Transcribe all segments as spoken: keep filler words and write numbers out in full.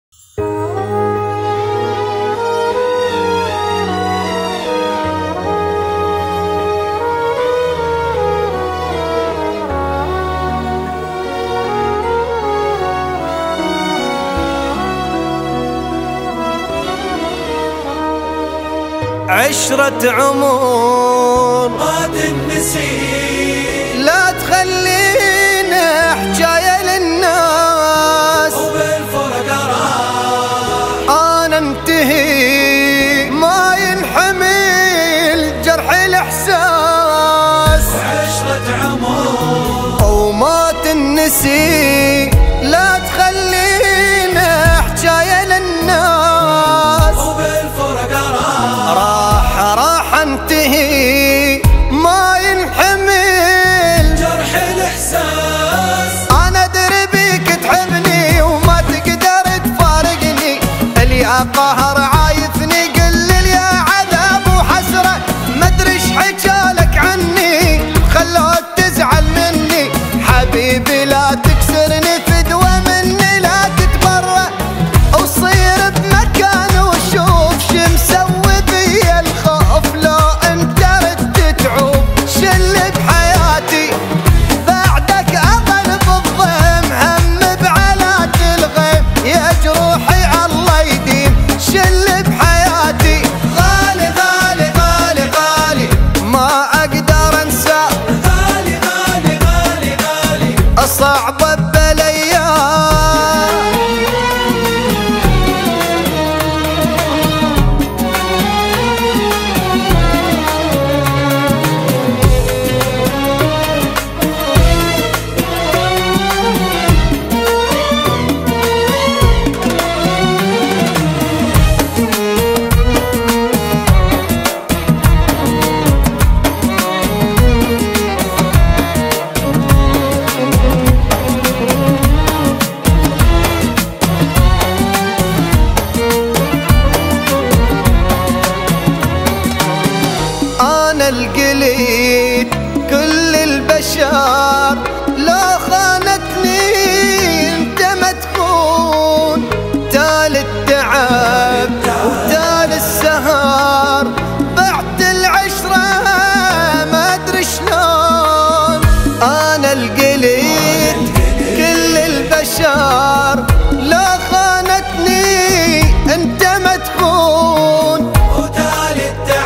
عشرة عمر ما تنسي، لا تخلينا حجاية للناس، وبالفرقة راح أنا انتهي ما ينحمل جرح الإحساس. وعشرة عمر وما تنسي، لا تخلينا حجاية للناس، وبالفرقة راح راح راح انتهي ما ينحمل جرح الإحساس. انا ادري بيك تحبني وما تقدر تفارقني، اللي قهر عايفني قل لي يا عذاب وحسرة، ما ادري ايش حكالك عني خلوك تزعل مني، حبيبي لا تكسرني فدوة مني لا تتبرى، وصير بمكان وشوف شو مسوي بي الخوف، لو انت ردت تعوب شل بحياتي بعدك اظل بالضيم، هم بعلات الغيم يا جروحي الله يديم، شل بحياتي غالي غالي غالي غالي ما اقدر انسى، غالي غالي غالي غالي صعبة بالايام. أنا القليل كل البشر، لو خانتني انت ما تكون، تال التعب وتال السهر بعد العشرة ما ادري شلون، أنا القليل كل البشر، لو خانتني انت ما تكون، وتالي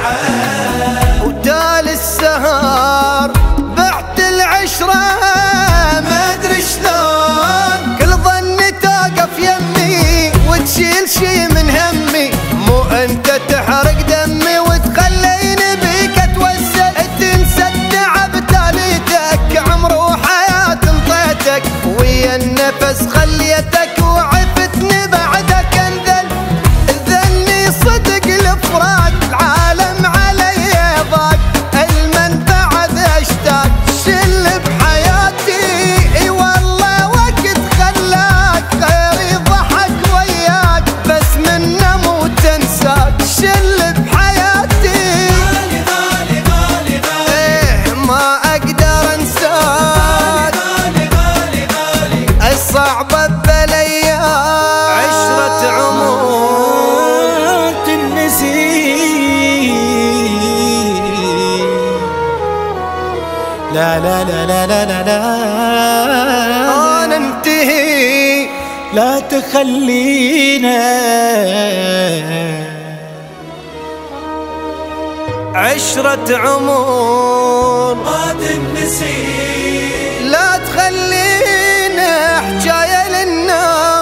التعب وتالي السهر بعد العشرة ما ادري شلون، كل ظني توقف يمي وتشيل شي من همي، مو انت تحرق دمي وتخليني بيك اتوسل، تنسى التعب تاليتك عمر وحياة انطيتك، ويا النفس خليتك وعفتني بعدك انذل، ذني صدق الفراق العالم علي ضاق، المنفعة اشتاق شل بحياتي، اي والله وقت خلاك غيري ضحك وياك، بس منه مو تنساك شل بحياتي، غالي غالي غالي غالي ايه ما اقدر انساك، غالي غالي غالي الصعبة بالايام. عشرة عمر تنسي، لا لا لا لا لا لا لا انا انتهي لا تخلينا. عشرة عمر ما تنسي، لا تخلينا حجاية للناس،